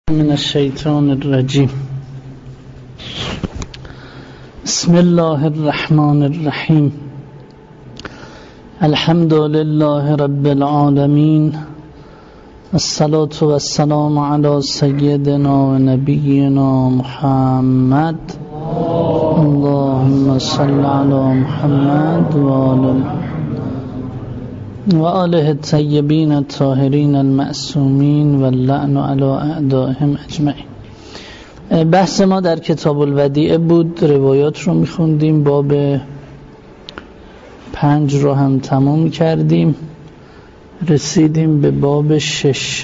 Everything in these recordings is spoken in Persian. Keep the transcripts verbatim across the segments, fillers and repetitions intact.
من الشیطان الرجیم. بسم الله الرحمن الرحیم. الحمد لله رب العالمین، الصلاة والسلام علی سیدنا و نبینا محمد. اللهم صل علی محمد و آل و آله الطیبین الطاهرین المعصومین و اللعن علی اعدائهم اجمعین. بحث ما در کتاب الودیعه بود، روایات رو میخوندیم، باب پنج رو هم تمام کردیم، رسیدیم به باب شش.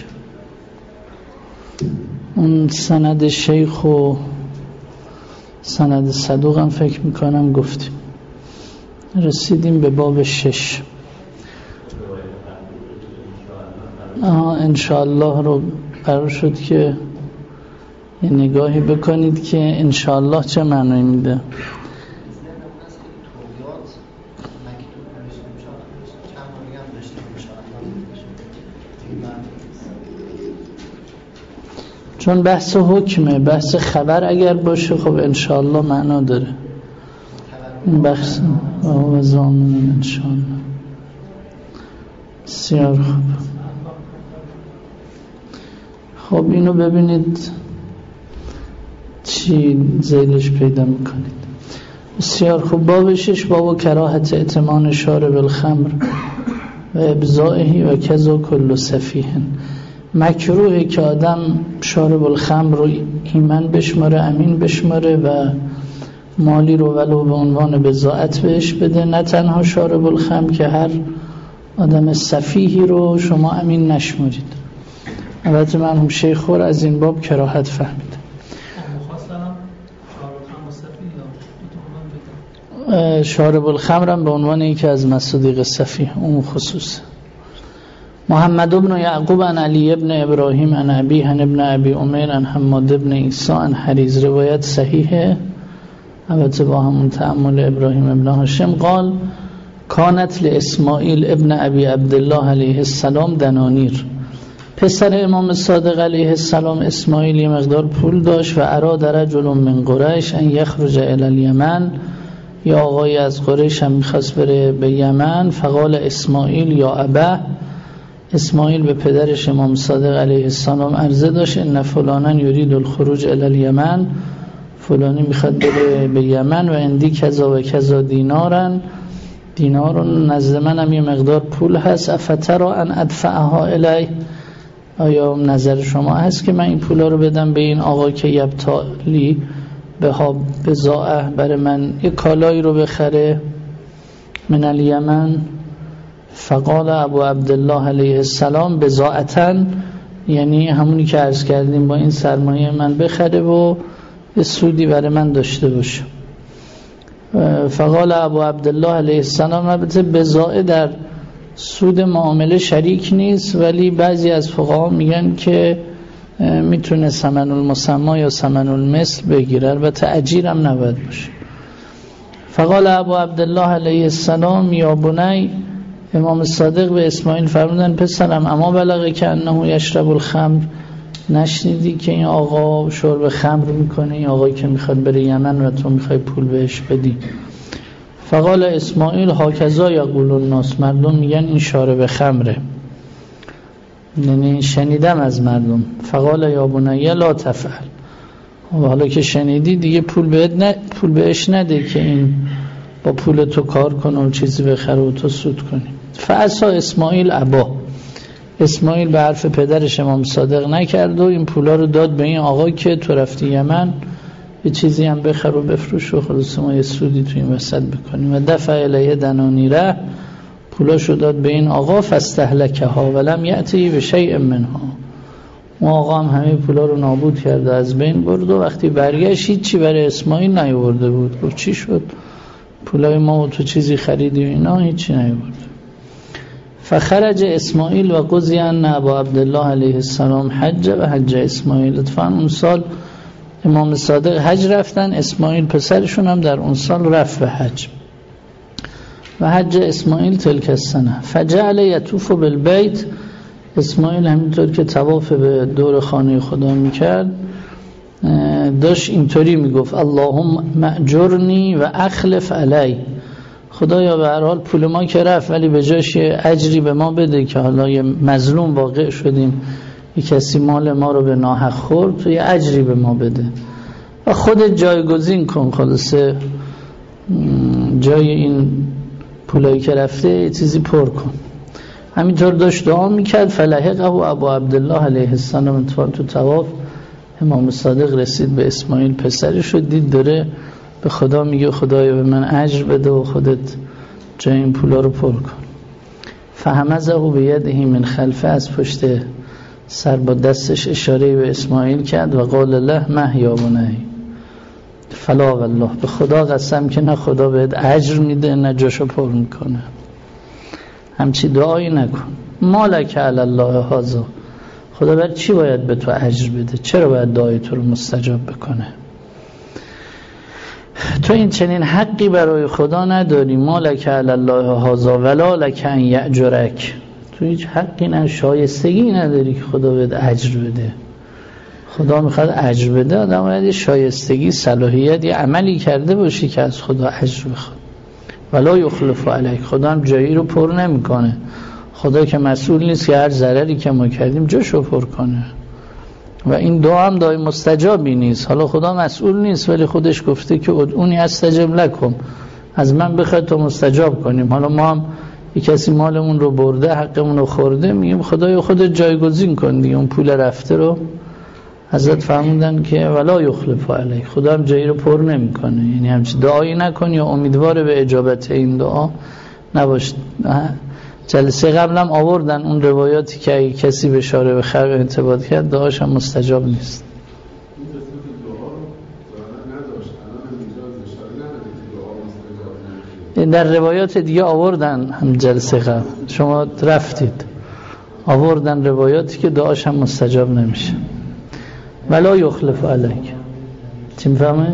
اون سند شیخ و سند صدوق هم فکر میکنم گفتیم، رسیدیم به باب شش. آها انشاءالله رو قرار شد که یه نگاهی بکنید که انشاءالله چه معنی میده. چون بحث حکمه، بحث خبر اگر باشه خب انشاءالله معنا داره. بحث و زامن انشاءالله. بسیار خوب. خب اینو ببینید چی زیدش پیدا میکنید. بسیار خوب. باب شش، باب کراهت ائتمان شارب الخمر و ابزائه و کذا کل سفیه. مکروهه که آدم شارب الخمر رو ایمن بشماره، امین بشماره و مالی رو ولو به عنوان بضاعت بهش بده. نه تنها شارب الخمر که هر آدم سفیهی رو شما امین نشمارید. البته مرحوم شیخ خور از این باب کراهت فهمید. شارب الخمر هم به عنوان یکی از مصادیق سفیه اون خصوص. محمد بن یعقوب عن علی بن ابراهیم عن ابی عن ابن ابی عمیر عن حماد بن عیسی عن حریز. روایت صحیحه، البته با همون تأمل ابراهیم ابن هاشم. قال کانت لاسماعیل ابن ابی عبدالله علیه السلام دنانیر. پسر امام صادق علیه السلام اسماعیل یه مقدار پول داشت و اراد رجل من قریش ان یخرج الی الیمن. یا آقای از قریش هم میخواست بره به یمن. فقال اسماعیل یا ابه. اسماعیل به پدرش امام صادق علیه السلام عرضه داشت ان فلانا یرید الخروج الی الیمن، فلانی میخواد بره به یمن و اندی کذا و کذا دینارن، دینارون نزد منم یه مقدار پول هست. افترا ان ادفعها الی، آیا نظر شما هست که من این پولا رو بدم به این آقا که یبتالی به ها بزاعه، برای من یک کالایی رو بخره من الیمن. فقال ابو عبدالله علیه السلام بزاعتن، یعنی همونی که عرض کردیم با این سرمایه من بخره و به سودی برای من داشته باشه. فقال ابو عبدالله علیه السلام، البته بزاعه در سود معامله شریک نیست، ولی بعضی از فقها میگن که میتونه ثمن المسمى یا ثمن المثل بگیره، البته اجیر هم نباید باشه. فقال ابو عبدالله علیه السلام یا بنی، امام صادق به اسماعیل فرمودن پسرم اما بلغه که انه یشرب الخمر، نشنیدی که این آقا شرب خمر میکنه، این آقایی که میخواد بره یمن و تو میخوای پول بهش بدی. فقال اسماعیل هاکذا یقول الناس، مردم میگن این شارب خمره، یعنی شنیدم از مردم. فقال یا بنی لا تفعل، حالا که شنیدی دیگه پول بهت نه، پول بهش نده که این با پول تو کار کنه و چیزی بخره و تو سود کنی. فعصا اسماعیل ابا، اسماعیل به حرف پدرش امام صادق نکرد و این پولا رو داد به این آقا که تو رفتی یمن یه چیزی هم بخر و بفروش و خلاص ما یه سودی تو این وسط بکنیم. و دفع الیه دنانیره، پولاشو داد به این آقا. فاستهلکها ولم یأتی بشیء منها، اون آقا هم همه پولا رو نابود کرد و از بین برد و وقتی برگشت هیچی برای اسماعیل نیاورده بود. گفت چی شد؟ پولای ما تو چیزی خریدی و اینا؟ هیچی نیاورد. فخرج اسماعیل و قضی ان ابا عبدالله علیه السلام حج و حج اسماعیل. اتفاقا اون سال امام صادق حج رفتن، اسماعیل پسرشون هم در اون سال رفت به حج. و حج اسماعیل تلک السنه. فجعل یطوف بالبیت، اسماعیل همینطور که طواف به دور خانه خدا میکرد داشت اینطوری میگفت اللهم مأجرنی و اخلف علی، خدایا به هر حال پول ما که رفت ولی به جاش یه اجری به ما بده که حالا یه مظلوم واقع شدیم، یه کسی مال ما رو به ناحق خورد، تو یه اجری به ما بده و خودت جایگزین کن، خلاصه جای این پولایی که رفته یه چیزی پر کن. همینطور داشت دعا میکرد. فلحقه و ابو عبدالله علیه السلام تو طواف امام صادق رسید به اسماعیل پسرش رو دید داره به خدا میگه خدایا به من اجر بده و خودت جای این پولا رو پر کن. فهمزه به یده من خلفه، از پشت سر با دستش اشاره به اسماعیل کرد و قال له مه یا بنی فلا والله، به خدا قسم که نه خدا بهت اجر میده نه جاشو پر میکنه، همچی دعایی نکن. مالک علی الله هذا، خدا بر چی باید به تو اجر بده؟ چرا باید دعای تو رو مستجاب بکنه؟ تو این چنین حقی برای خدا نداری. مالک علی الله هذا ولا لک ان یأجرک، تو هیچ حقی نه، شایستگی نداری که خدا بهت اجر بده. خدا میخواد اجر بده، آدم باید شایستگی، صلاحیت، یه عملی کرده باشی که از خدا اجر بخواد. ولا یخلف علیک، خدا هم جایی رو پر نمیکنه. خدا که مسئول نیست که هر ضرری که ما کردیم جاشو پر کنه و این دعا هم دعای مستجابی نیست. حالا خدا مسئول نیست ولی خودش گفته که ادعونی استجب لکم، از من بخواد تو مستجاب کنیم. حالا ما هم یک کسی مالمون رو برده، حقمون رو خورده، میگیم خدایا خودت جایگزین کن دیگه، اون پول رفته رو. حضرت فرمودن که ولا یخلف علیک، خدا هم جایی رو پر نمیکنه. یعنی همچین دعایی نکن یا امیدوار به اجابت این دعا نباش. جلسه قبلم آوردن اون روایاتی که اگه کسی به شاره به خرق انتباط کرد دعاش هم مستجاب نیست. در روایات دیگه آوردن، هم جلسه قبل شما رفتید آوردن روایاتی که دعاش هم مستجاب نمیشه. ولا یخلف علیک، چی میفهمه؟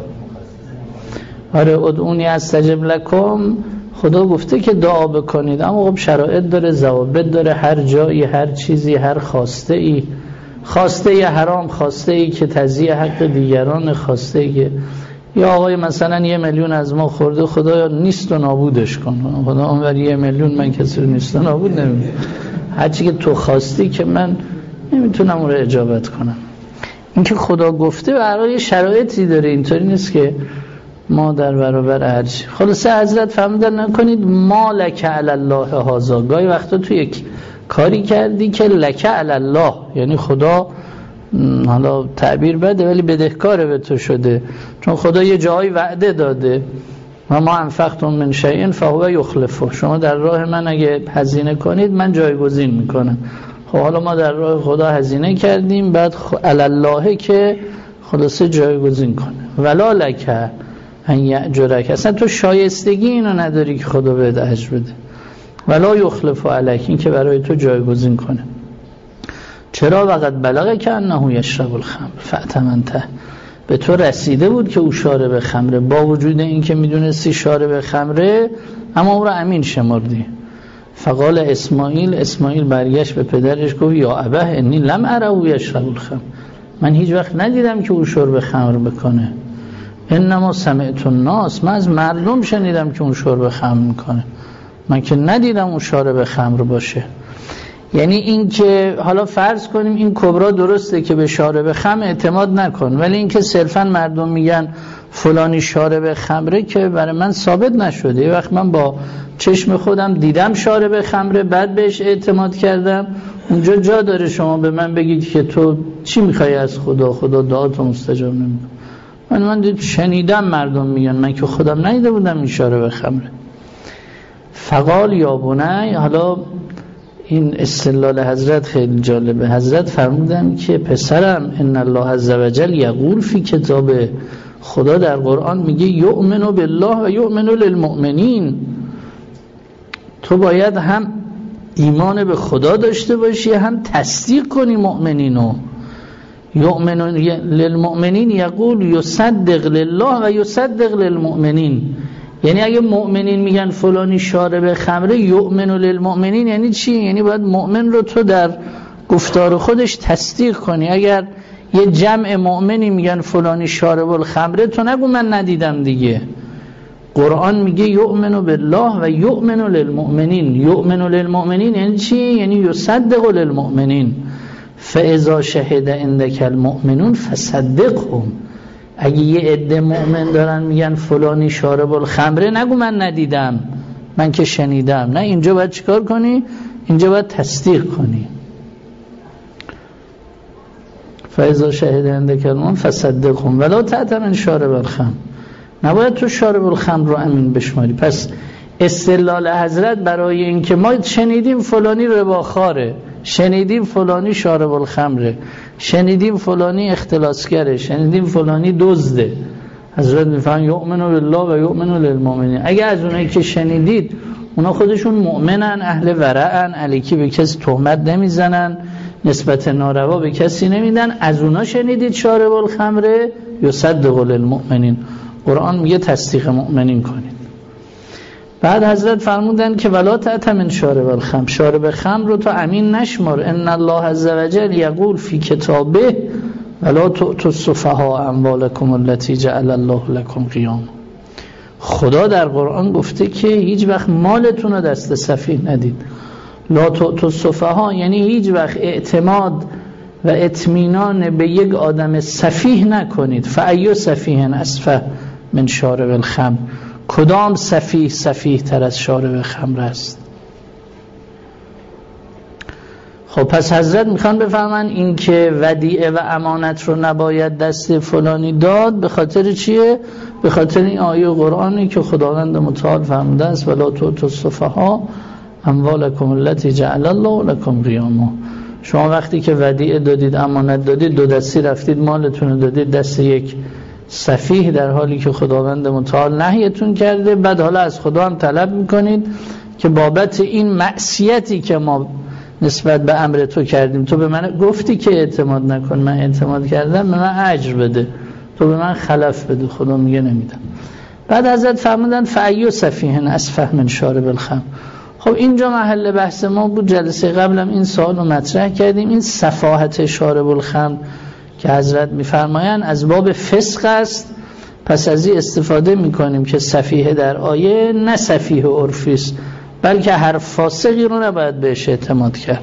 آره ادعونی استجب لکم، خدا گفته که دعا بکنید، اما خب شرایط داره، ضوابط داره، هر جایی هر چیزی هر خواسته ای، خواسته ای حرام، خواسته ای که تضییع حق دیگران، خواسته ای که یا آقای مثلا یه میلیون از ما خورده، خدا نیست و نابودش کن، خدا اونور یه میلیون من کسی رو نیست و نابود نمیدونم، هرچی که تو خواستی که من نمیتونم اون رو اجابت کنم. این که خدا گفته برای شرایطی داره، اینطوری نیست که ما در برابر هرچی. خلاصه حضرت فرمودن نکنید مالک علی الله هذا، گاهی وقتا تو یک کاری کردی که لک علی الله، یعنی خدا حالا تعبیر بده ولی بدهکار به تو شده، چون خدا یه جایی وعده داده و ما انفقتم من شیء فهو یخلفه، شما در راه من اگه هزینه کنید من جایگزین میکنم. خب حالا ما در راه خدا هزینه کردیم، بعد علی الله که خلاصه جایگزین کنه. ولا لک ان یأجرک، اصلا تو شایستگی اینو نداری که خدا بهت اجر بده. ولا یخلف علیک، این که برای تو جایگزین کنه. چرا؟ وقت بلغه که انه یشرب الخمر فأتمنته، به تو رسیده بود که او شارب خمره، با وجود این که میدونستی شارب خمره اما او رو امین شمردی. فقال اسماعیل، اسماعیل برگشت به پدرش گفت یا ابه انی لم اره یشرب الخمر، من هیچ وقت ندیدم که او شرب خمر بکنه. انما سمعت الناس، من از مردم شنیدم که اون شرب خمر میکنه، من که ندیدم اون شارب خمر باشه. یعنی این که حالا فرض کنیم این کبرا درسته که به شارب خمر اعتماد نکن، ولی این که صرفا مردم میگن فلانی شارب خمره که برای من ثابت نشده. یه وقت من با چشم خودم دیدم شارب خمره، بعد بهش اعتماد کردم. اونجا جا داره شما به من بگید که تو چی میخوای از خدا، خدا دعاتو مستجاب نمیکنه. من من دید شنیدم مردم میگن، من که خودم ندیده بودم این شارب خمره. فقال یا بنی، حالا این استدلال حضرت خیلی جالبه. حضرت فرمودن که پسرم ان الله عز وجل یقول فی کتاب، خدا در قرآن میگه یؤمن بالله و یؤمن للمؤمنین، تو باید هم ایمان به خدا داشته باشی هم تصدیق کنی مؤمنینو. یؤمن للمؤمنین یقول یصدق لله و یصدق للمؤمنین، یعنی اگه مؤمنین میگن فلانی شارب خمره، یؤمن للمؤمنین یعنی چی؟ یعنی باید مؤمن رو تو در گفتار خودش تصدیق کنی. اگر یه جمع مؤمنی میگن فلانی شارب الخمره، تو نگو من ندیدم دیگه. قرآن میگه یؤمن بالله و یؤمن للمؤمنین. یؤمن للمؤمنین یعنی چی؟ یعنی یصدق للمؤمنین. فاذا شهد عندك المؤمنون فصدقهم. اگه یه عده مؤمن دارن میگن فلانی شارب الخمره، نگو من ندیدم، من که شنیدم. نه، اینجا باید چیکار کنی؟ اینجا باید تصدیق کنی. فاذا شهد عندك المؤمنون فصدقهم ولا تعتمن شارب الخمر. نباید تو شارب الخمر رو امین بشماری. پس استدلال حضرت برای این که ما شنیدیم فلانی رباخواره، شنیدیم فلانی شارب الخمره، شنیدیم فلانی اختلاسگره، شنیدیم فلانی دزده، حضرت میفهم یؤمن بالله و یؤمن للمؤمنین. اگه از اونایی که شنیدید اونا خودشون مؤمنن، اهل ورعن، علیکی به کسی تهمت نمیزنن، نسبت ناروا به کسی نمیدن، از اونا شنیدید شارب الخمره، یصدق للمؤمنین. قرآن میگه تصدیق مؤمنین کنید. بعد حضرت فرمودن که ولا تأتمن شارب الخمر. شارب خمر رو تو امین نشمار. ان الله عز وجل یقول فی کتابه ولا تؤتوا السفهاء اموالکم التي جعل الله لكم قیاما. خدا در قرآن گفته که هیچ وقت مالتون رو دست سفیه ندید. لا تؤتوا السفهاء یعنی هیچ وقت اعتماد و اطمینان به یک آدم سفیه نکنید. فأی سفیه اسفه من شارب الخمر. کدام سفیه سفیه تر از شارب خمر است؟ خب پس حضرت میخوان بفهمن این که ودیعه و امانت رو نباید دست فلانی داد به خاطر چیه؟ به خاطر این آیه قرآنی که خداوند متعال فرموده است ولا تؤتوا السفهاء اموالکم التي جعل الله لكم قیاما. شما وقتی که ودیعه دادید، امانت دادید، دو دستی رفتید مالتون رو دادید دست یک سفیه، در حالی که خداوند متعال نهیتون کرده. بعد حالا از خدا هم طلب میکنید که بابت این معصیتی که ما نسبت به امر تو کردیم، تو به من گفتی که اعتماد نکن، من اعتماد کردم، به من اجر بده، تو به من خلف بده. خدا میگه نمیدم. بعد حضرت فرمودن فأی سفیه اسفه من شارب الخمر. خب اینجا محل بحث ما بود. جلسه قبلم این سوال رو مطرح کردیم. این سفاهت شارب الخمر که حضرت میفرمایند از باب فسق است. پس از این استفاده میکنیم که سفیه در آیه نه سفیه عرفی است، بلکه هر فاسقی رو نباید بهش اعتماد کرد.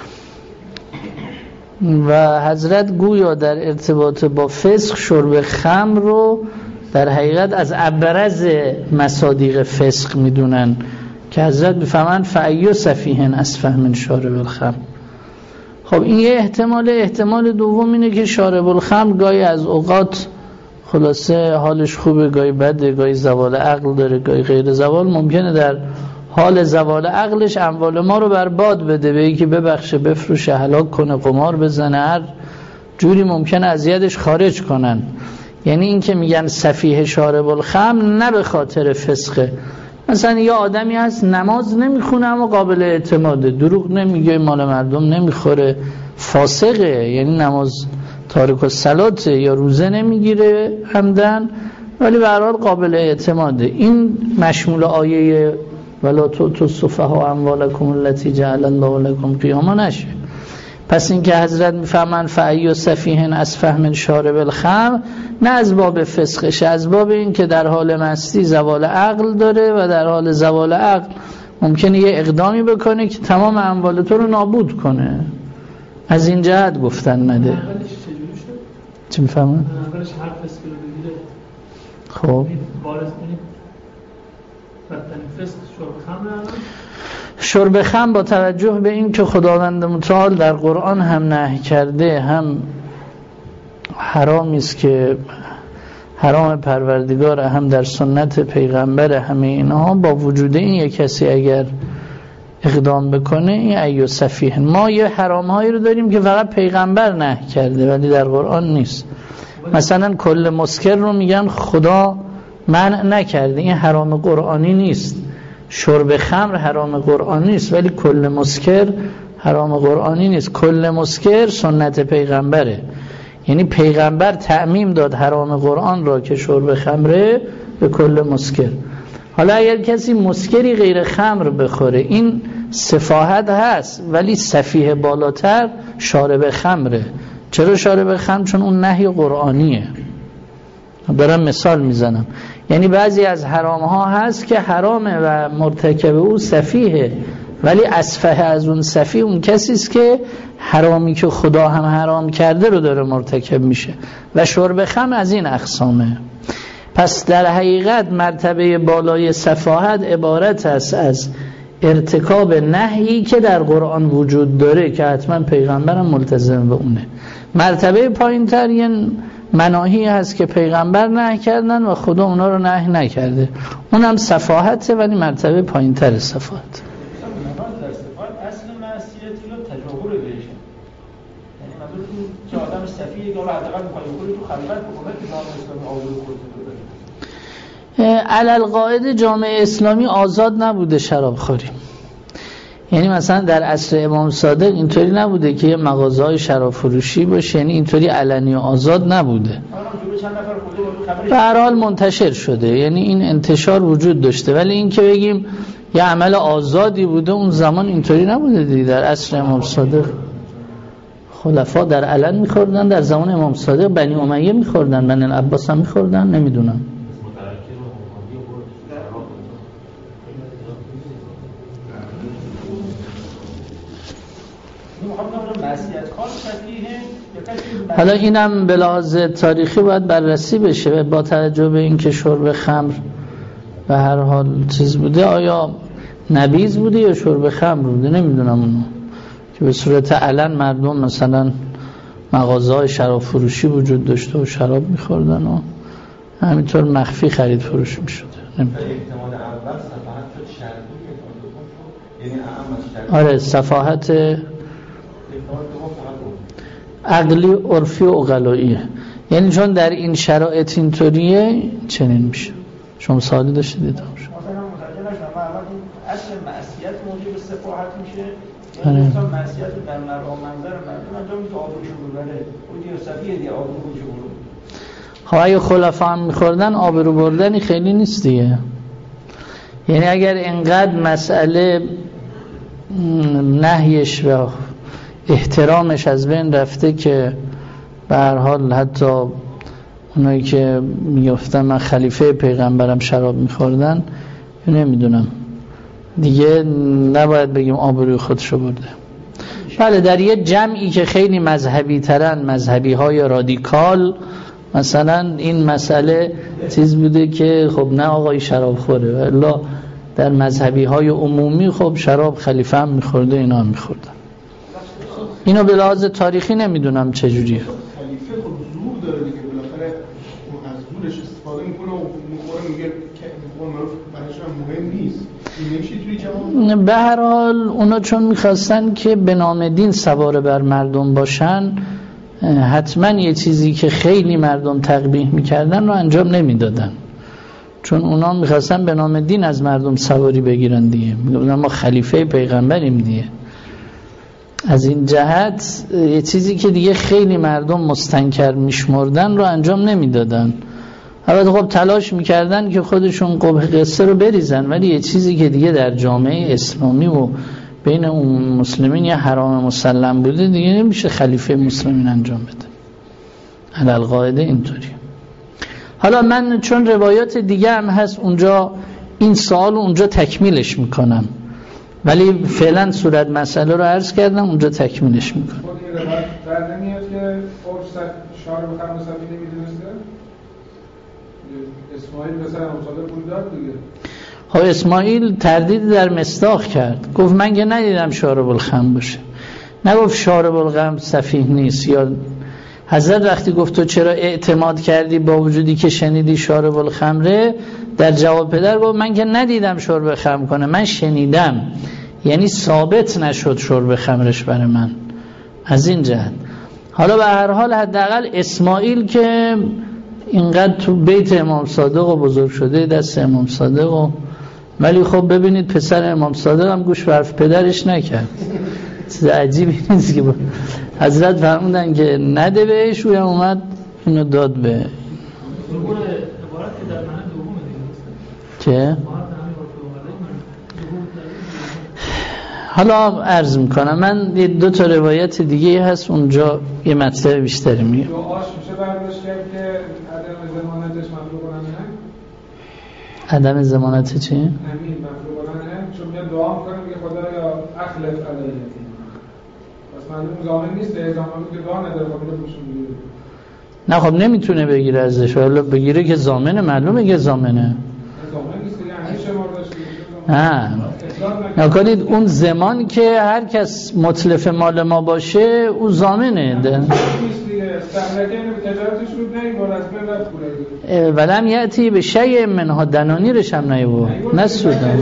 و حضرت گویا در ارتباط با فسق شرب خمر رو در حقیقت از ابرز مصادیق فسق میدونن که حضرت میفهمن فأی سفیه اسفه من شارب الخمر. خب این یه احتمال. احتمال دوم اینه که شارب الخمر گاهی از اوقات خلاصه حالش خوبه، گاهی بده، گاهی زوال عقل داره، گاهی غیر زوال. ممکنه در حال زوال عقلش اموال ما رو برباد بده، به یکی ببخشه، بفروشه، هلاک کنه، قمار بزنه، هر جوری ممکنه اذیتش خارج کنن. یعنی این که میگن سفیه شارب الخمر نه به خاطر فسقه. مثلا یه آدمی هست نماز نمیخونه اما قابل اعتماده، دروغ نمیگه، مال مردم نمیخوره، فاسقه، یعنی نماز تارک الصلاته یا روزه نمیگیره عمدن، ولی به هر حال قابل اعتماده. این مشمول آیه ولا تؤتوا السفهاء اموالکم التي جعل الله لكم قیاما نشه. پس این که حضرت میفهمن فأی سفیه اسفه من شارب الخمر نه از باب فسقش، از باب این که در حال مستی زوال عقل داره و در حال زوال عقل ممکنه یه اقدامی بکنه که تمام اموال تو رو نابود کنه. از این جهت گفتن نده. چی میفهمن؟ اولش هر فسق رو بگیره. خب وارث کنید بدترین فسق شرب خمر. شرب خمر با توجه به این که خداوند متعال در قرآن هم نهی کرده، هم حرامی است که حرام پروردگار، هم در سنت پیغمبر، همه اینها، با وجود این یک کسی اگر اقدام بکنه این ایو سفیه. ما یه حرام هایی رو داریم که فقط پیغمبر نهی کرده ولی در قرآن نیست. مثلا کل مسکر رو میگن خدا منع نکرده، این حرام قرآنی نیست. شرب خمر حرام قرآنی نیست ولی کل مسکر حرام قرآنی نیست. کل مسکر سنت پیغمبره، یعنی پیغمبر تعمیم داد حرام قرآن را که شرب خمره به کل مسکر. حالا اگر کسی مسکری غیر خمر بخوره این سفاهت هست، ولی سفیه بالاتر شارب خمره. چرا شارب خمر؟ چون اون نهی قرآنیه. دارم مثال میزنم. یعنی بعضی از حرام ها هست که حرامه و مرتکب او سفیه، ولی اسفه از اون سفیه اون کسی است که حرامی که خدا هم حرام کرده رو داره مرتکب میشه و شرب خمر از این اقسامه. پس در حقیقت مرتبه بالای سفاهت عبارت است از ارتکاب نهی که در قرآن وجود داره که حتما پیغمبرم ملتزم به اونه. مرتبه پایین تر یه مناهی هست که پیغمبر نهی کردن و خدا اونا رو نهی نکرده، اونم سفاهته، ولی مرتبه پایین تر سفاهت. اصل معصیتی رو تجاور بهش، یعنی مثلا که آدم سفیه که حداقل می‌خواد بکنه تو خلوت بکنه که نام اسلامی آورده خودت. علل قاعده جامعه اسلامی آزاد نبوده شراب خوری. یعنی مثلا در عصر امام صادق اینطوری نبوده که یه مغازه‌های شراب فروشی باشه، یعنی اینطوری علنی و آزاد نبوده. به هر حال منتشر شده، یعنی این انتشار وجود داشته، ولی این که بگیم یه عمل آزادی بوده اون زمان اینطوری نبوده دیگه. در عصر امام صادق خلفا در علن می‌خوردن، در زمان امام صادق بنی امیه می‌خوردن، بنی العباس هم می‌خوردن، نمیدونم. حالا اینم به لحاظ تاریخی باید بررسی بشه با توجه به اینکه شرب خمر به هر حال چیز بوده، آیا نبیذ بوده یا شرب خمر بوده، نمیدونم اونو که به صورت علن مردم مثلا مغازه‌های شراب فروشی وجود داشته و شراب می‌خوردن و همینطور مخفی خرید فروش می‌شده. احتمال اول صفحات شد شرطی، یعنی اهم از آره صفحات عقلی عرفی و عقلاییه، یعنی چون در این شرایط اینطوریه چنین میشه. شما سوالی داشتید؟ دیدم شما مثلا متوجه نشدم اول این اصل معصیت موجب سفاهت میشه، یعنی مثلا معصیت در مرام منظر مردم انجام میشه آبروشو ببره، اون دیگه صفیه دیگه آبروشو ببره. خب اگه خلفا هم میخوردن آبرو بردنی خیلی نیست دیگه. یعنی اگر اینقدر مسئله نهیش و احترامش از بین رفته که به هر حال حتی اونایی که میگفتن من خلیفه پیغمبرم شراب میخوردن، نمیدونم دیگه نباید بگیم آبروی خودشو برده. بله در یه جمعی که خیلی مذهبی ترن، مذهبی های رادیکال، مثلا این مسئله چیز بوده که خب نه آقای شراب خوره، ولی در مذهبی های عمومی خب شراب خلیفه هم میخورده، اینا هم میخوردن. اینو به لحاظ تاریخی نمیدونم چجوریه. خلیفه خب زور داره دیگه، بالاخره از زورش استفاده میکنه و میخوره، میگه که میخوره معروف برایش هم مهم نیست. این نمیشه توی جواب. به هر حال اونا چون میخواستن که به نام دین سوار بر مردم باشن، حتما یه چیزی که خیلی مردم تقبیح میکردن رو انجام نمیدادن، چون اونا میخواستن به نام دین از مردم سواری بگیرن دیگه. میگفتن ما خلیفه پیغمبریم دیگه. از این جهت یه چیزی که دیگه خیلی مردم مستنکر میشمردن رو انجام نمیدادن. البته خب تلاش میکردن که خودشون قبح قصه رو بریزن، ولی یه چیزی که دیگه در جامعه اسلامی و بین اون مسلمین یه حرام مسلم بوده دیگه نمیشه خلیفه مسلمین انجام بده. علل قاعده اینطوری. حالا من چون روایات دیگه هم هست اونجا این سوال اونجا تکمیلش میکنم، ولی فعلا صورت مسئله رو عرض کردم، اونجا تکمیلش میکنم. خود این روایت در نمیاد که فرصت شارب خمر صفی نمیدونسته؟ اسماعیل مثلا امثال پول داد دیگه. خب اسماعیل تردید در مصداق کرد، گفت من که ندیدم شارب الخمر باشه، نگفت شارب الخمر سفیه نیست. یا حضرت وقتی گفت تو چرا اعتماد کردی با وجودی که شنیدی شارب الخمره، در جواب پدر گفت من که ندیدم شرب خمر کنه، من شنیدم، یعنی ثابت نشد شرب خمرش برای من. از این جهت حالا به هر حال حداقل اسماعیل که اینقدر تو بیت امام صادق و بزرگ شده دست امام صادق و، ولی خب ببینید پسر امام صادق هم گوش به حرف پدرش نکرد. چیز عجیبی نیست که حضرت فرمودن که نده بهش، او هم اومد اینو داد به عبارت که در معنی دومه دیگه که حالا عرض میکنم من یه دو تا روایت دیگه هست اونجا یه مطلب بیشتری میگم. دعاش میشه برداشت کرد که عدم ضمانتش مطلوبانه نه؟ عدم ضمانت چی؟ همین مطلوبانه چون میاد دعا میکنه میگه خدایا اخلف علیتی پس معلوم زامن نیست به زامن که دعا نداره خب میده پوشون میگیره نه خب نمیتونه بگیره ازش حالا بگیره که زامنه معلومه که زامنه زامن نیست دیگه همیشه مرداشت نه نکنید اون زمان که هر کس متلف مال ما باشه او زامنه ده ولم یأتی به شیء منها دنانیرش هم نیبو نسودن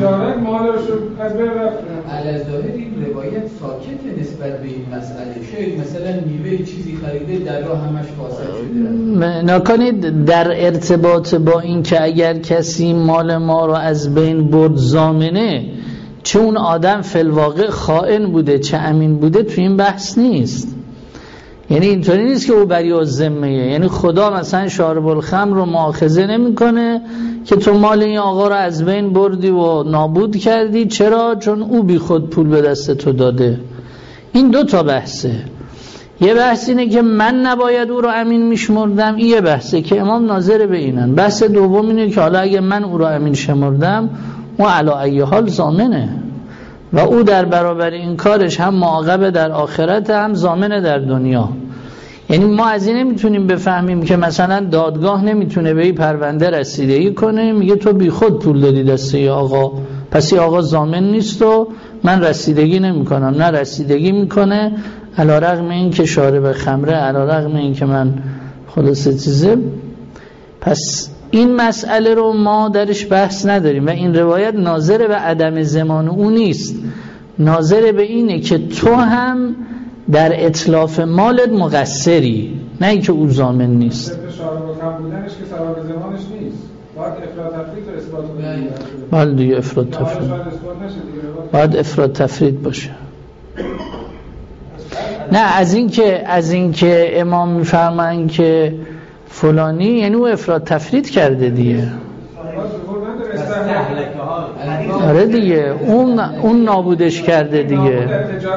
علازاهد این روایت ساکت نسبت به این مسئله شاید مثلا میوه چیزی خریده در راه همش فاسد شده نکنید در ارتباط با این که اگر کسی مال ما رو از بین برد زامنه چه اون آدم فی الواقع خائن بوده چه امین بوده تو این بحث نیست. یعنی اینطوری نیست که او بری از ذمه، یعنی خدا مثلا شارب الخمر رو مؤاخذه نمیکنه که تو مال این آقا رو از بین بردی و نابود کردی. چرا؟ چون او بی خود پول به دست تو داده. این دو تا بحثه. یه بحث اینه که من نباید او رو امین میشمردم، این یه بحثه که امام ناظر به اینن. بحث دوم اینه که حالا اگه من او رو امین شمردم او علی ای حال ضامنه و او در برابر این کارش هم معاقبه در آخرت هم ضامنه در دنیا. یعنی ما از این نمیتونیم بفهمیم که مثلا دادگاه نمیتونه به این پرونده رسیدگی کنه میگه تو بی خود پول دادی دست ای آقا پس ای آقا ضامن نیست و من رسیدگی نمیکنم. نه رسیدگی میکنه علی رغم این که شارب خمره، علی رغم این که من خلاصه چیزه. پس این مسئله رو ما درش بحث نداریم و این روایت ناظر به عدم زمان او نیست، ناظر به اینه که تو هم در اتلاف مالت مقصری، نه اینکه او ضامن نیست. شارب خمر بودنش که سبب زمانش نیست، باید افراط تفرید رو اثبات کنه. باید دیگه افراط تفرید باید افراط تفرید باشه. نه از این که از این که امام میفرمایند که فلانی یعنی او افراط تفرید کرده دیگه. آره دیگه اون اون نابودش کرده دیگه.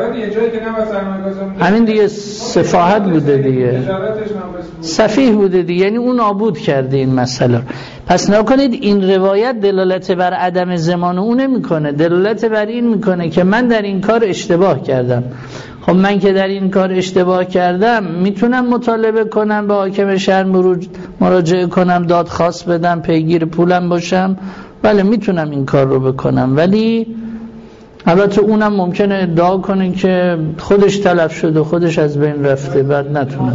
همین دیگه سفاهت بوده دیگه، سفیه بوده دیگه، یعنی اون نابود کرده این مسئله. پس نکنید این روایت دلالت بر عدم زمان او نمیکنه، دلالت بر این میکنه که من در این کار اشتباه کردم. خب من که در این کار اشتباه کردم میتونم مطالبه کنم به حاکم شهر، مراجعه کنم، دادخواست بدم، پیگیر پولم باشم، بله میتونم این کار رو بکنم. ولی البته اونم ممکنه ادعا کنه که خودش تلف شده، خودش از بین رفته، بعد نتونه.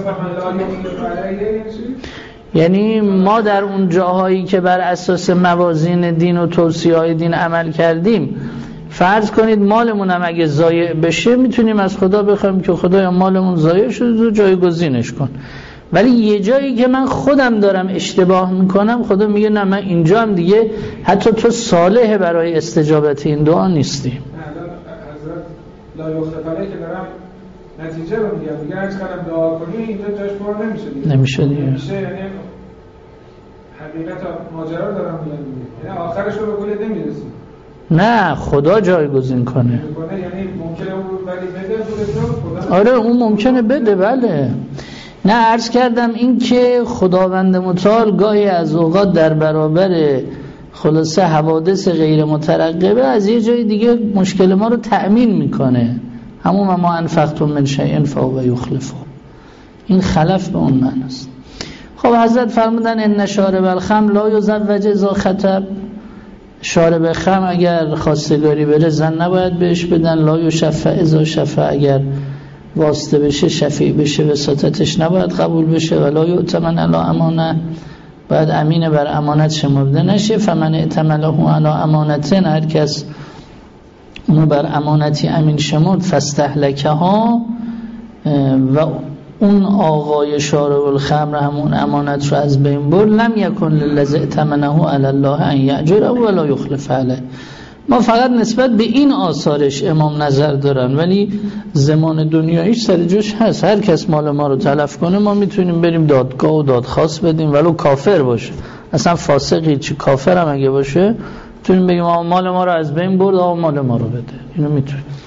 یعنی ما در اون جاهایی که بر اساس موازین دین و توصیه‌های دین عمل کردیم، فرض کنید مالمون هم اگه ضایع بشه میتونیم از خدا بخوایم که خدایا مالمون ضایع شده تو جایگزینش کن. ولی یه جایی که من خودم دارم اشتباه میکنم خدا میگه نه من اینجا هم دیگه حتی تو صالح برای استجابت این دعا نیستی. حضرت لا یخلفه که دارم نتیجه رو میگم، میگه هرچ قدم دعا کنی اینجا جاش پر نمیشه دیگه. نمیشه دیگه. نمیشه، یعنی حقیقت ماجرا رو دارم میگم، یعنی آخرش رو به کل نمیرسی. نه خدا جایگزین کنه. یعنی ممکنه اون ولی بده خدا. آره اون ممکنه بده، بله. نه عرض کردم این که خداوند متعال گاهی از اوقات در برابر خلاصه حوادث غیر مترقبه از یه جای دیگه مشکل ما رو تأمین میکنه. همون ما انفقتم من شیء فهو یخلفه، این خلف به اون معنی است. خب حضرت فرمودن ان شارب الخمر لا یزوج اذا خطب، شارب خمر اگر خواستگاری بره زن نباید بهش بدن. لا یشفع اذا شفع، اگر واسطه بشه شفیع بشه وساطتش نباید قبول بشه. ولا یؤتمن علی امانه، باید امین بر امانت شمرده نشه. فمن ائتمنه علی امانتن، هر کس اونو بر امانتی امین شمرد، فاستهلکها، و اون آقای شارب الخمر همون امانت رو از بین برد، لم یکن للذی ائتمنه علی الله ان یأجره ولا یخلف علیه. ما فقط نسبت به این آثارش امام نظر دارن، ولی زمان دنیاییش سر جوش هست. هر کس مال ما رو تلف کنه ما میتونیم بریم دادگاه و دادخواست بدیم، ولو کافر باشه، اصلا فاسقی چی کافر هم اگه باشه میتونیم بگیم آقا مال ما رو از بین برد، آقا مال ما رو بده. اینو میتونیم.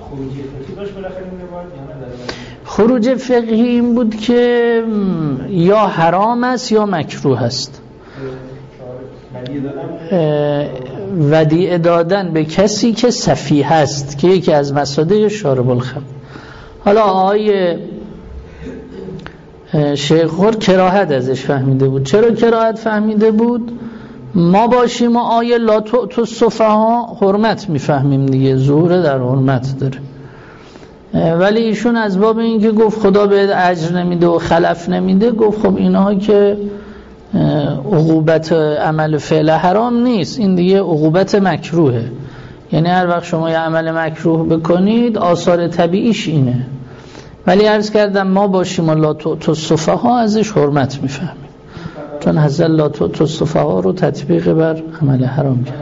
خروجی فقهی داشت بالاخره این روایت یا نه؟ در خروج فقهی این بود که یا حرام است یا مکروه است. ودیعه دادن به کسی که سفیه است که یکی از مصادیق شارب الخمر. حالا آقای شیخ خور کراهت ازش فهمیده بود. چرا کراهت فهمیده بود؟ ما باشیم و آیه لا تؤتوا السفهاء حرمت میفهمیم دیگه، ظهور در حرمت داره. ولی ایشون از باب اینکه گفت خدا بهت اجر نمیده و خلف نمیده، گفت خب اینها که عقوبت عمل فعل حرام نیست، این دیگه عقوبت مکروهه. یعنی هر وقت شما یه عمل مکروه بکنید آثار طبیعیش اینه. ولی عرض کردم ما باشیم و لا تؤتوا السفهاء ازش حرمت میفهمیم، چون حضرت لا تؤتوا السفهاء رو تطبیق بر عمل حرام کرد.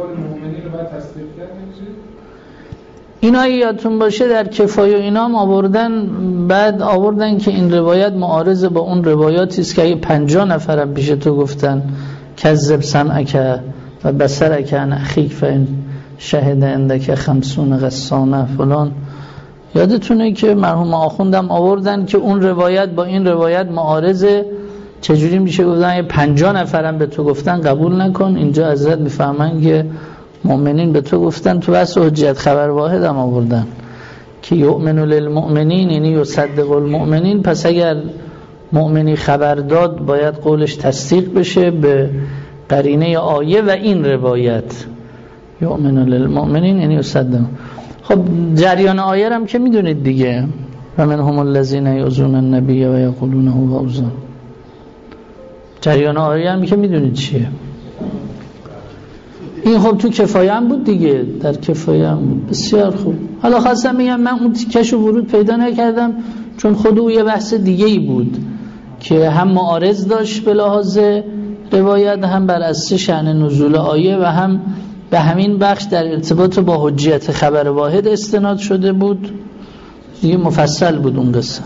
اینا یادتون باشه در کفایه و اینا هم آوردن، بعد آوردن که این روایت معارض با اون روایاتی است که اگه پنجاه نفرم پیش تو گفتن کذب سمعک و بصرک عن اخیک فان شهد عندک خمسون غسانه فلان، یادتونه که مرحوم آخوندم آوردن که اون روایت با این روایت معارضه. چجوری میشه گفتن پنجاه نفرم به تو گفتن قبول نکن؟ اینجا حضرت میفهمن که مؤمنین به تو گفتن. تو بس حجت خبر واحد هم آوردن که یؤمن للمؤمنین یعنی یصدق المؤمنین. پس اگر مؤمنی خبر داد باید قولش تصدیق بشه به قرینه آیه و این روایت یؤمن للمؤمنین یعنی یصدق. خب جریان آیه هم که میدونید دیگه، و منهم الذین یؤذون النبی و یقولون هو اذن. جریان آیه هم که میدونید چیه. این خب تو کفایه هم بود دیگه، در کفایه هم بود. بسیار خوب. حالا خواستم میگم من اون تیکش و ورود پیدا نکردم چون خود او یه بحث دیگه ای بود که هم معارض داشت به لحاظ روایت، هم بر اساس شأن نزول آیه، و هم به همین بخش در ارتباط با حجیت خبر واحد استناد شده بود. دیگه مفصل بود اون قصه.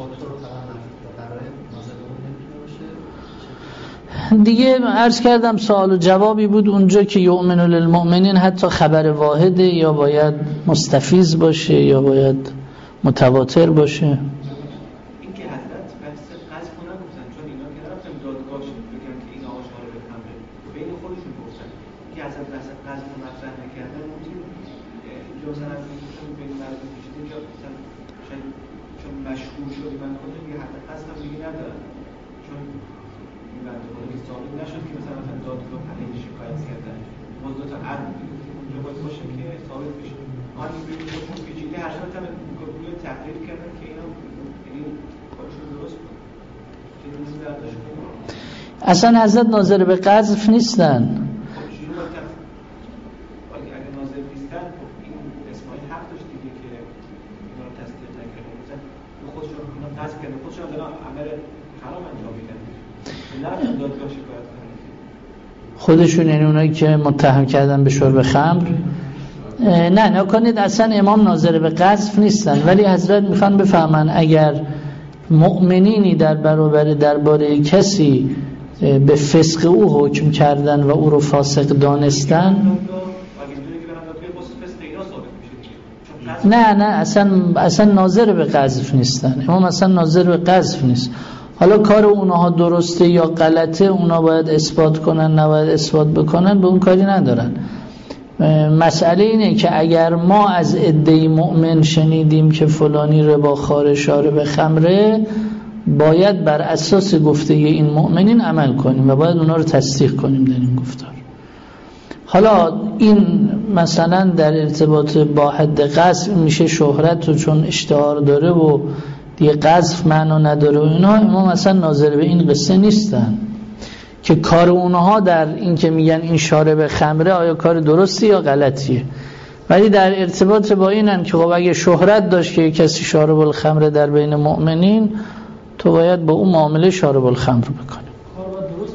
دیگه عرض کردم سوال و جوابی بود اونجا که یؤمن للمؤمنین حتی خبر واحده یا باید مستفیض باشه یا باید متواتر باشه. این که حضرت بحث قذف رو نگفتن، چون اینا که نرفتن دادگاه شد بگن که این آقا شارب خمره، بین خودشون گفتن که حضرت بحث قذف رو مطرح نکردن. اون اینجا مثلا چون بین مردم کشیده که مثلا شاید چون مشهور شدی من خودم دیگه حتی قذف هم دیگه ندارم، چون این بنده خدا که ثابت نشد که مثلا مثلا دادگاه علیه شکایت کردن موضوع تا عرض اونجا باید باشه که ثابت بشه. آن این بینید باشون پیچیده هر شد هم روی تحقیق کردن که اینا یعنی کارشون درست بود که روزی برداشت کنیم. اصلا حضرت ناظر به قذف نیستن. خب چجور باید تحقیق اگه ناظر نیستن این اسماعیل حق داشت دیگه که اینا رو تصدیق نکرده، مثلا خودشون اینا قذف کرده، خودشون هم دارن عمل حرام انجام میدن، نه دادگاه شکایت کنن خودشون، یعنی اونایی که متهم کردن به شرب خمر. نه نکنید اصلا امام ناظر به قذف نیستن، ولی حضرت میخوان بفهمن اگر مؤمنینی در برابر درباره کسی به فسق او حکم کردن و او رو فاسق دانستن، نه نه اصلا اصلا ناظر به قذف نیستن. امام اصلا ناظر به قذف نیست. حالا کار اونها درسته یا غلطه اونا باید اثبات کنن نباید اثبات بکنن، به اون کاری ندارن. مسئله اینه که اگر ما از عده مؤمن شنیدیم که فلانی رباخوار شارب خمره، باید بر اساس گفته این مؤمنین عمل کنیم و باید اونا رو تصدیق کنیم در این گفتار. حالا این مثلا در ارتباط با حد قذف میشه شهرت و چون اشتهار داره و دیگه قذف معنا نداره و اینا، امام مثلا ناظر به این قصه نیستن که کار اونها در این که میگن این شارب خمره آیا کار درستی یا غلطیه. ولی در ارتباط با اینن که خب اگه شهرت داشت که کسی شارب الخمره در بین مؤمنین، تو باید با اون معامله شارب الخمر بکنی. کار باید درست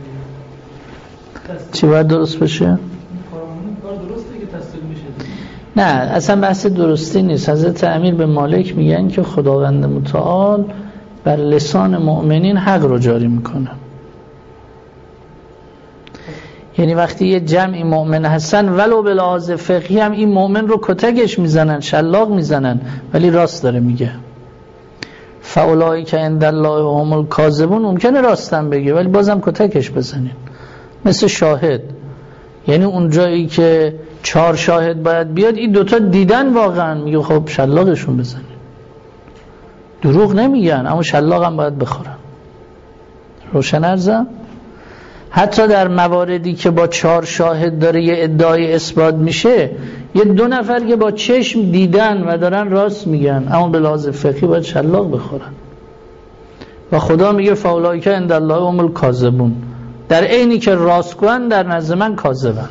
باشه. چی باید درست باشه؟ کار درسته که تصدیق میشه. نه اصلا بحث درستی نیست. حضرت امیر به مالک میگن که خداوند متعال بر لسان مؤمنین حق رو جاری میکنه. یعنی وقتی یه جمعی مؤمن هستن ولو به لحاظ فقهی هم این مؤمن رو کتکش میزنن، شلاق میزنن، ولی راست داره میگه. فاولئک عند الله هم الکاذبون، ممکنه راستم بگه ولی بازم کتکش بزنین. مثل شاهد، یعنی اون جایی که چهار شاهد باید بیاد این دوتا دیدن واقعا، میگه خب شلاقشون بزنین. دروغ نمیگن اما شلاق هم باید بخورن. روشن ارزم؟ حتی در مواردی که با چهار شاهد داره یه ادعای اثبات میشه، یه دو نفر که با چشم دیدن و دارن راست میگن اما به لحاظ فقهی باید شلاق بخورن. و خدا میگه فاولئک عند الله هم الکاذبون، در عینی که راستگوان در نزد من کاذبن.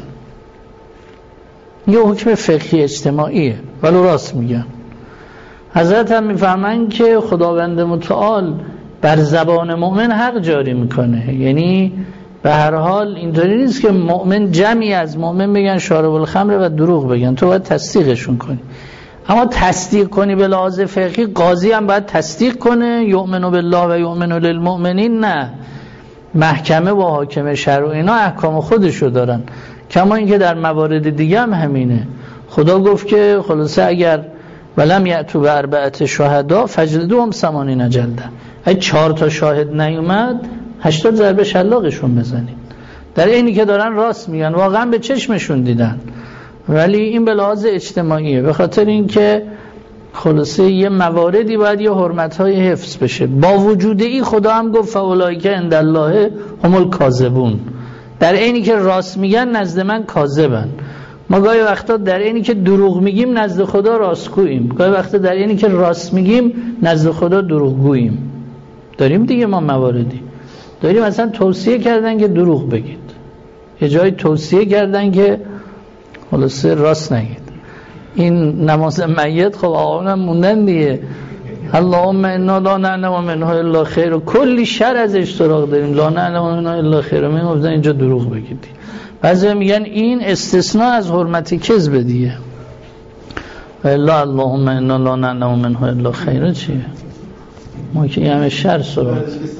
یه حکم فقهی اجتماعیه ولی راست میگن. حضرت هم میفهمن که خداوند متعال بر زبان مؤمن حق جاری میکنه، یعنی به هر حال اینطوری نیست که مؤمن جمعی از مؤمن بگن شارب الخمر و دروغ بگن، تو باید تصدیقشون کنی. اما تصدیق کنی به لحاظ فقهی، قاضی هم باید تصدیق کنه یؤمن بالله و یؤمن للمؤمنین، نه محکمه و حاکم شرع و اینا احکام خودشو دارن. کما اینکه در موارد دیگه هم همینه. خدا گفت که خلاصه اگر ولم یأتوا باربعة شهدا فجلدوهم ثمانین جلده، اگه چهار تا شاهد نیومد هشتاد ضربه شلاقشون بزنید. در اینی که دارن راست میگن، واقعا به چشمشون دیدن، ولی این به لحاظ اجتماعیه. به خاطر اینکه خلاصه یه مواردی باید یه حرمت‌های حفظ بشه. با وجود این خدا هم گفت فاولئک عند الله هم الکاذبون، در اینی که راست میگن نزد من کاذبن. ما گاهی وقتا در اینی که دروغ میگیم نزد خدا راستگوییم، گاهی وقتا در اینی که راست میگیم نزد خدا دروغگوییم. داریم دیگه ما مواردی داریم، مثلا توصیه کردن که دروغ بگید، یه جایی توصیه کردن که خلاصه راست نگید. این نماز میت خب آقایون موندن دیگه، اللهم انا لا نعلم منه الا خیر، و کلی شر ازش سراغ داریم، لا نعلم منه الا خیر، میگن گفتن اینجا دروغ بگید. بعضی میگن این استثناء از حرمت کذب دیگه، الا اللهم انا لا نعلم منه الا خیر چیه؟ ما که همه شر سراغ.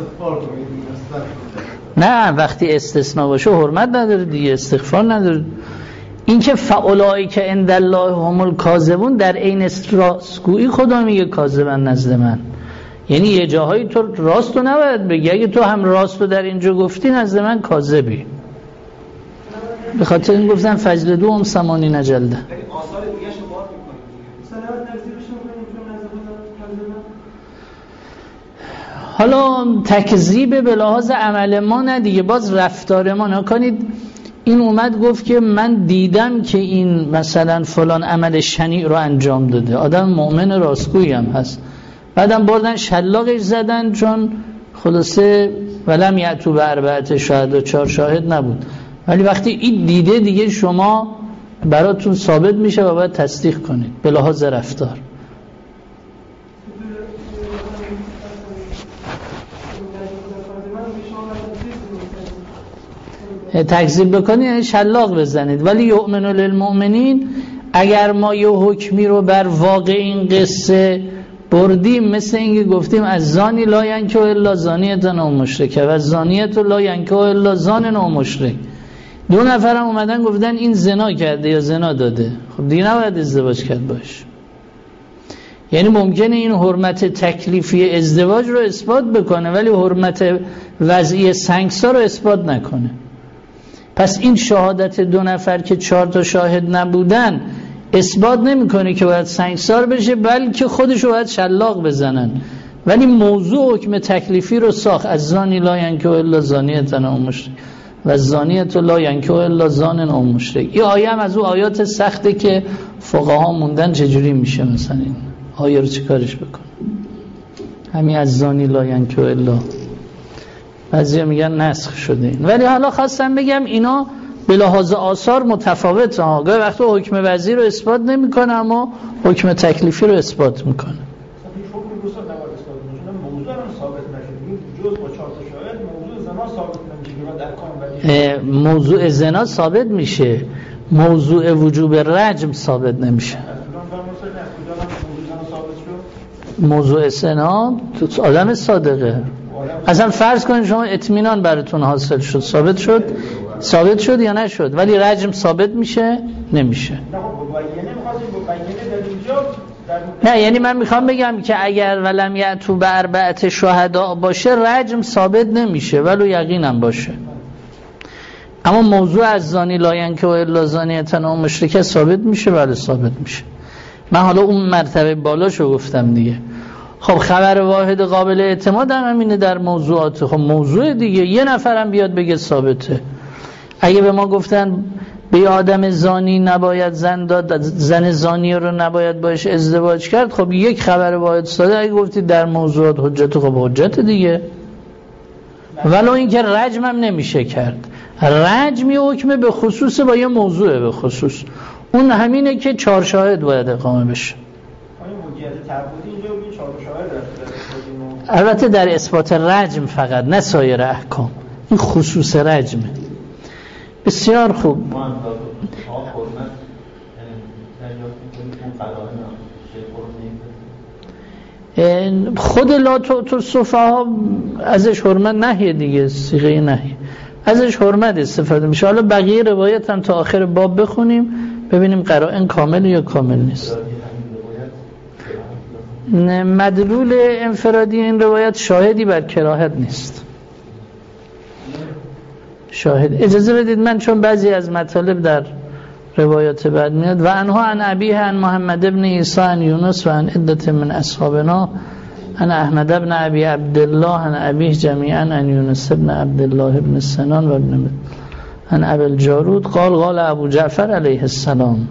نه وقتی استثناء باشه حرمت نداره دیگه، استغفار نداره. این که فاولئک عند الله هم الکاذبون، در عین راستگویی خدا میگه کاذبن نزد من، یعنی یه جاهایی تو راستو نباید بگی، اگه تو هم راستو در اینجا گفتی نزد من کاذبی. به خاطر این گفتن فجلدوهم ثمانین جلده. حالا تکذیب به لحاظ عمل ما نه دیگه، باز رفتار ما نکنید. این اومد گفت که من دیدم که این مثلا فلان عمل شنیع رو انجام داده، آدم مؤمن راستگویی هم هست، بعدم بردن شلاقش زدن چون خلاصه ولم یأتوا باربعة شهدا، چهار شاهد نبود. ولی وقتی این دیده دیگه شما براتون ثابت میشه و باید تصدیق کنید به لحاظ رفتار. تکذیب بکنید یعنی شلاق بزنید. ولی یؤمن للمؤمنین، اگر ما یه حکمی رو بر واقع این قصه بردیم، مثل اینکه گفتیم از زانی لا ینکح الا زانیة او مشرکه و از زانیة لا ینکح الا زان او مشرک، دو نفر هم اومدن گفتن این زنا کرده یا زنا داده، خب دیگه نباید ازدواج کرد باش. یعنی ممکنه این حرمت تکلیفی ازدواج رو اثبات بکنه ولی حرمت وضعی سنگسار رو اثبات نکنه. پس این شهادت دو نفر که چهار تا شاهد نبودن اثبات نمیکنه که باید سنگسار بشه، بلکه خودشو باید شلاق بزنن. ولی موضوع حکم تکلیفی رو ساخت، از زانی لا ینکح الا زانیة او مشرک و زانیة لا ینکح الا زان او مشرک. این آیه هم از اون آیات سخته که فقها موندن چجوری میشه مثلا این آیه رو چیکارش بکن. همین از زانی لا ینکح الا، بعضیا میگن نسخ شده این. ولی حالا خواستم بگم اینا به لحاظ آثار متفاوته ها. گاهی وقتا حکم وضعی رو اثبات نمیکنه اما حکم تکلیفی رو اثبات میکنه. موضوع زنا ثابت میشه، موضوع وجوب رجم ثابت نمیشه. موضوع زنا تو آدم صادقه. اصلا فرض کنید شما اطمینان براتون حاصل شد، ثابت شد ثابت شد یا نشد؟ ولی رجم ثابت میشه نمیشه. نه یعنی من میخوام بگم که اگر ولم یأتوا باربعة شهداء باشه رجم ثابت نمیشه ولو یقینم باشه. اما موضوع از زانی لا ینکح الا زانیة و مشرکه ثابت میشه. بله ثابت میشه. من حالا اون مرتبه بالاشو گفتم دیگه. خب خبر واحد قابل اعتماد هم همینه در موضوعات. خب موضوع دیگه یه نفرم بیاد بگه ثابته. اگه به ما گفتن به آدم زانی نباید زن داد، زن زانی رو نباید باش ازدواج کرد، خب یک خبر واحد ساده اگه گفتید در موضوعات حجت، خب حجت دیگه. ولو اینکه رجم هم نمیشه کرد. رجم یه حکم به خصوص با یه موضوع به خصوص، اون همینه که چهار شاهد باید اقامه بشه. البته در اثبات رجم فقط، نه سایر احکام. این خصوص رجمه. بسیار خوب. خود لا تؤتوا السفهاء ازش حرمت نهیه دیگه، صیغه نهی ازش حرمت استفاده میشه. حالا بقیه روایت هم تا آخر باب بخونیم ببینیم قرائن کامل یا کامل نیست. مدلول انفرادی این روایت شاهدی بر کراهت نیست. شاهد اجازه بدید من چون بعضی از مطالب در روایات بعد میاد و انها عن ابیه عن محمد ابن عیسی عن یونس و عن عدة من اصحابنا عن احمد ابن ابی عبدالله عن ابیه جمیعا عن یونس ابن عبدالله ابن سنان و ابن عن ابی الجارود قال قال ابو جعفر علیه السلام.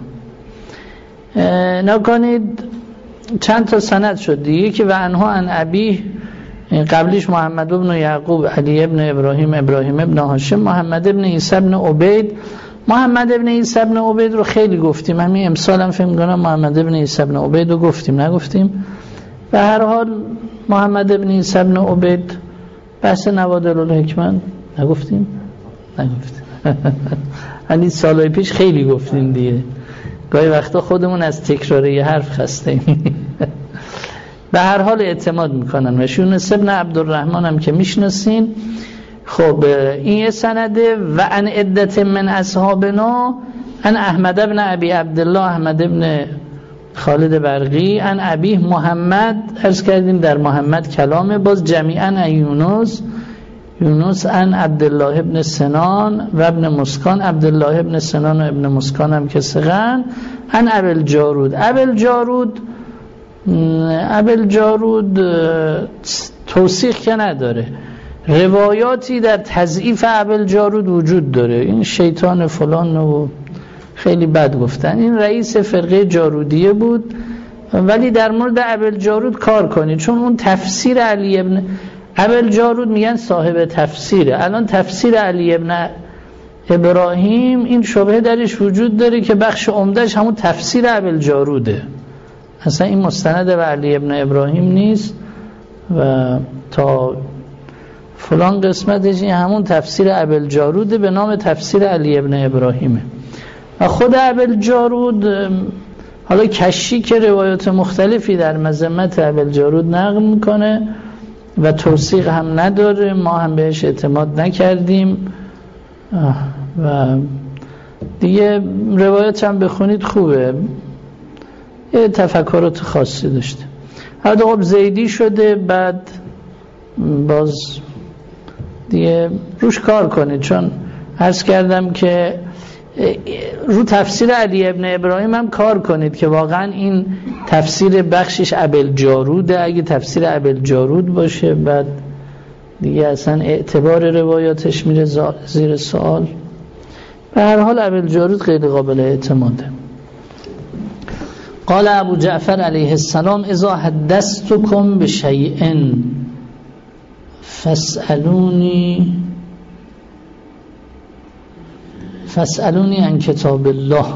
نکنید چند تا سند شد دیگه که و انها عن ابیه، قبلیش محمد ابن یعقوب، علی ابن ابراهیم، ابراهیم ابن هاشم، محمد ابن عیسی ابن عبید. محمد ابن عیسی ابن عبید رو خیلی گفتیم، همین امسال هم فهم کنم محمد ابن عیسی ابن عبید رو گفتیم نگفتیم. به هر حال محمد ابن عیسی ابن عبید بحث نوادر الحکمت نگفتیم نگفتیم یعنی سالهای پیش خیلی گفتیم دیگه، گاهی وقتا خودمون از تکرار یه حرف خستیم. به هر حال اعتماد میکنن و یونس ابن عبدالرحمن هم که میشناسین. خب این یه سنده. و ان عدة من اصحابنا ان احمد ابن ابی عبدالله، احمد ابن خالد برقی، ان ابیه محمد، عرض کردیم در محمد کلامه، باز جمیعا ان یونس، یونس ان عبدالله ابن سنان و ابن مسکان، عبدالله ابن سنان و ابن مسکان هم که سغن، ان ابی الجارود. ابی الجارود ابی الجارود توثیق که نداره، روایاتی در تضعیف ابی الجارود وجود داره. این شیطان فلان و خیلی بد گفتن. این رئیس فرقه جارودیه بود، ولی در مورد ابی الجارود کار کنید چون اون تفسیر علی ابن ابی الجارود میگن صاحب تفسیره. الان تفسیر علی ابن ابراهیم این شبهه درش وجود داره که بخش عمدهش همون تفسیر ابی الجاروده، اصلا این مستند به علی ابن ابراهیم نیست و تا فلان قسمتش این همون تفسیر ابی الجاروده به نام تفسیر علی ابن ابراهیمه. و خود ابی الجارود حالا کشی که روایات مختلفی در مذمت ابی الجارود نقل میکنه و توثیق هم نداره، ما هم بهش اعتماد نکردیم و دیگه روایت هم بخونید خوبه، یه تفکرات خاصی داشته. حالا خب زیدی شده، بعد باز دیگه روش کار کنید چون عرض کردم که رو تفسیر علی ابن ابراهیم هم کار کنید که واقعا این تفسیر بخشش ابی الجاروده. اگه تفسیر ابی الجارود باشه بعد دیگه اصلا اعتبار روایاتش میره زیر سوال. به هر حال ابی الجارود غیر قابل اعتماده. قال ابو جعفر علیه السلام اذا حدثتكم بشیء فاسألونی فاسألونی عن کتاب الله.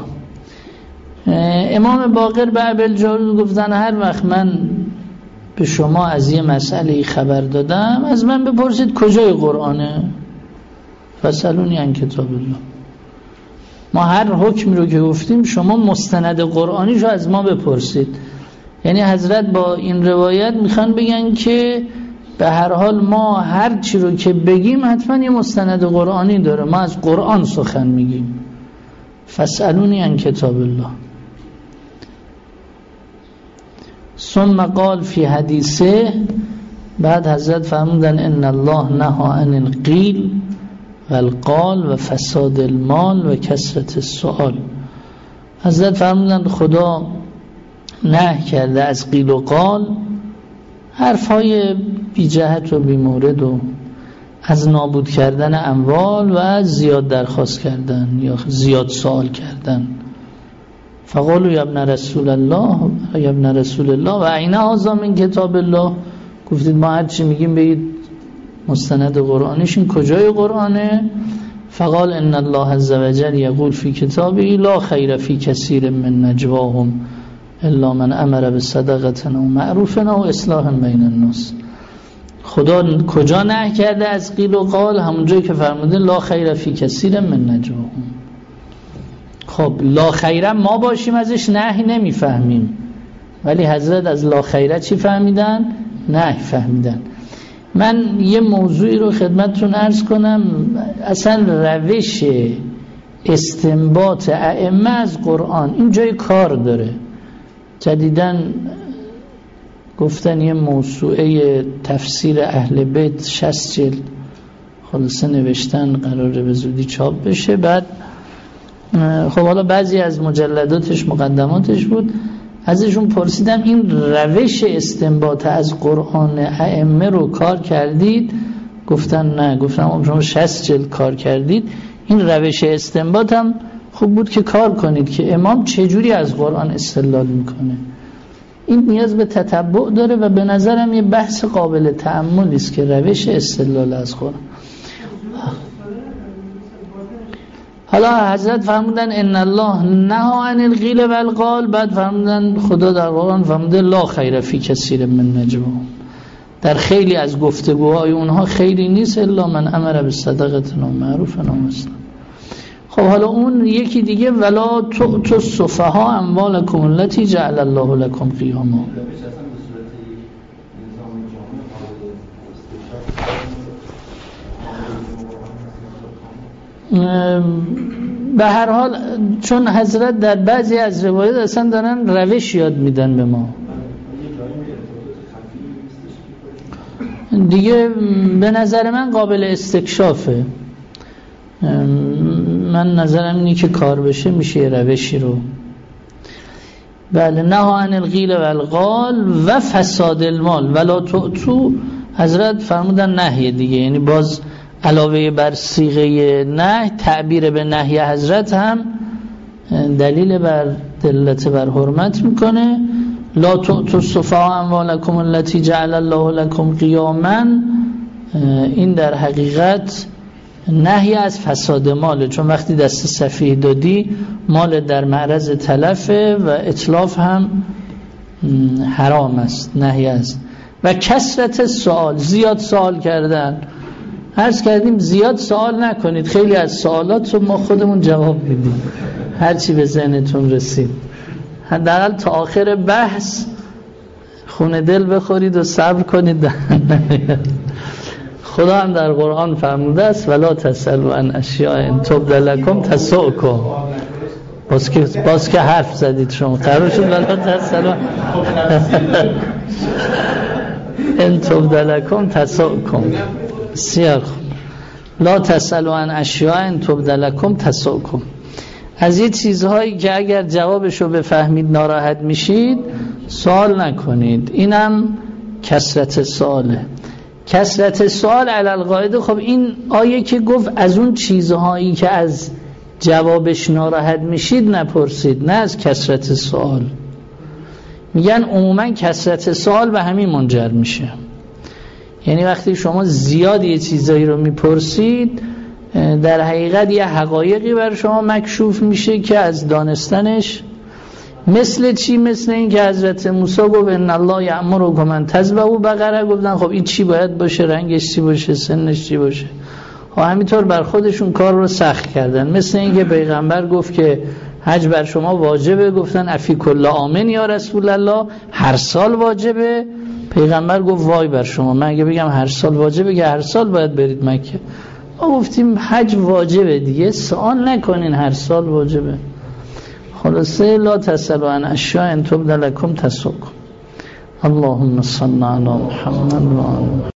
امام باقر به ابی الجارود گفتن هر وقت من به شما از یه مسئله خبر دادم از من بپرسید کجای قرآنه. فاسألونی عن کتاب الله. ما هر حکمی رو که گفتیم شما مستند قرآنیشو از ما بپرسید. یعنی حضرت با این روایت میخوان بگن که به هر حال ما هر چی رو که بگیم حتما یه مستند قرآنی داره، ما از قرآن سخن میگیم. فاسألونی عن کتاب الله. ثم قال فی حدیثه، بعد حضرت فرمودن ان الله نهى عن القیل و القال و فساد المال و کثرت السؤال. حضرت فرمودن خدا نهی کرده از قیل و قال، حرفهای بی جهت و بی مورد، و از نابود کردن اموال و از زیاد درخواست کردن یا زیاد سوال کردن. فقالوا یا ابن رسول الله یا ابن رسول الله و عین هذا من کتاب الله. گفتید ما هر چی میگیم بگید مستند قرآنیش. این کجای قرآنه؟ فقال ان الله عز وجل یقول فی کتابه لا خیر فی کثیر من نجواهم الا من امر بصدقه و معروف و اصلاح بین الناس. خدا کجا نهی کرده از قیل و قال؟ همونجایی که فرموده لا خیر فی کثیر من نجواهم. خب لا خیره ما باشیم ازش نهی نمیفهمیم، ولی حضرت از لا خیره چی فهمیدن؟ نهی فهمیدن. من یه موضوعی رو خدمتتون عرض کنم. اصلا روش استنباط ائمه از قرآن این جای کار داره. جدیداً گفتن یه موسوعه تفسیر اهل بیت شصت جلد خلاصه نوشتن، قراره به زودی چاپ بشه. بعد خب حالا بعضی از مجلداتش مقدماتش بود، ازشون پرسیدم این روش استنباط از قرآن ائمه رو کار کردید؟ گفتن نه. گفتم شما شصت جلد کار کردید، این روش استنباط هم خوب بود که کار کنید که امام چجوری از قرآن استدلال میکنه. این نیاز به تتبع داره و به نظرم یه بحث قابل تأملی است که روش استدلال از قرآن. حالا حضرت فرمودن ان الله نهى عن القیل و القال، بعد فرمودن خدا در قرآن فرموده لا خیر فی کثیر من نجواهم، در خیلی از گفتگوهای اونها خیری نیست الا من امر بالصدقه و معروف و اصلاح. خب حالا اون یکی دیگه ولا تؤتوا السفهاء اموالکم التي جعل الله لكم قیاما. به هر حال چون حضرت در بعضی از روایات اصلا دارن روش یاد میدن به ما دیگه، به نظر من قابل استکشافه. من نظرم اینی که کار بشه میشه روشی رو. بله نهى عن القیل و القال و فساد المال ولا تؤتوا. حضرت فرمودن نهی دیگه، یعنی باز علاوه بر صیغه نهی تعبیر به نهی حضرت هم دلیل بر دلالت بر حرمت میکنه. لا تؤتوا السفهاء اموالکم التي جعل الله لكم قیاما، این در حقیقت نهی از فساد ماله، چون وقتی دست سفیه دادی مال در معرض تلفه و اتلاف هم حرام است، نهی است. و کثرت سوال، زیاد سوال کردن. عرض کردیم زیاد سوال نکنید، خیلی از سوالات رو ما خودمون جواب میدیم هرچی به ذهنتون رسید. حداقل تا آخر بحث خون دل بخورید و صبر کنید. خدا هم در قرآن فرموده است ولا تسألوا عن اشیاء ان تبد لکم تسؤکم. باز که باز که حرف زدید شما، قرار شد ولا تسألوا ان تبد لکم تسؤکم. بسیار خوب. لا تسألوا عن اشیاء ان تبد لکم تسؤکم. از یه چیزهایی که اگر جوابشو بفهمید ناراحت میشید سوال نکنید. اینم کثرت سواله. کثرت سوال علی القاعده. خب این آیه که گفت از اون چیزهایی که از جوابش ناراحت میشید نپرسید، نه از کثرت سوال. میگن عموما کثرت سوال به همین منجر میشه. یعنی وقتی شما زیاد یه چیزایی رو میپرسید در حقیقت یه حقایقی بر شما مکشوف میشه که از دانستنش، مثل چی؟ مثل این که حضرت موسی گفت ان الله یأمرکم ان تذبحوا بقره. گفتن خب این چی باید باشه، رنگش چی باشه، سنش چی باشه. و همینطور بر خودشون کار رو سخت کردن. مثل این که پیغمبر گفت که حج بر شما واجبه، گفتن افی کل آمن یا رسول الله، هر سال واجبه. پیغمبر گفت وای بر شما، من اگه بگم هر سال واجبه که هر سال باید برید مکه. ما گفتیم حج واجبه دیگه، سوال نکنین هر سال واجبه. خلاصه لا تسألوا عن اشیاء ان تبد لکم تسؤکم. اللهم صل علی محمد و آل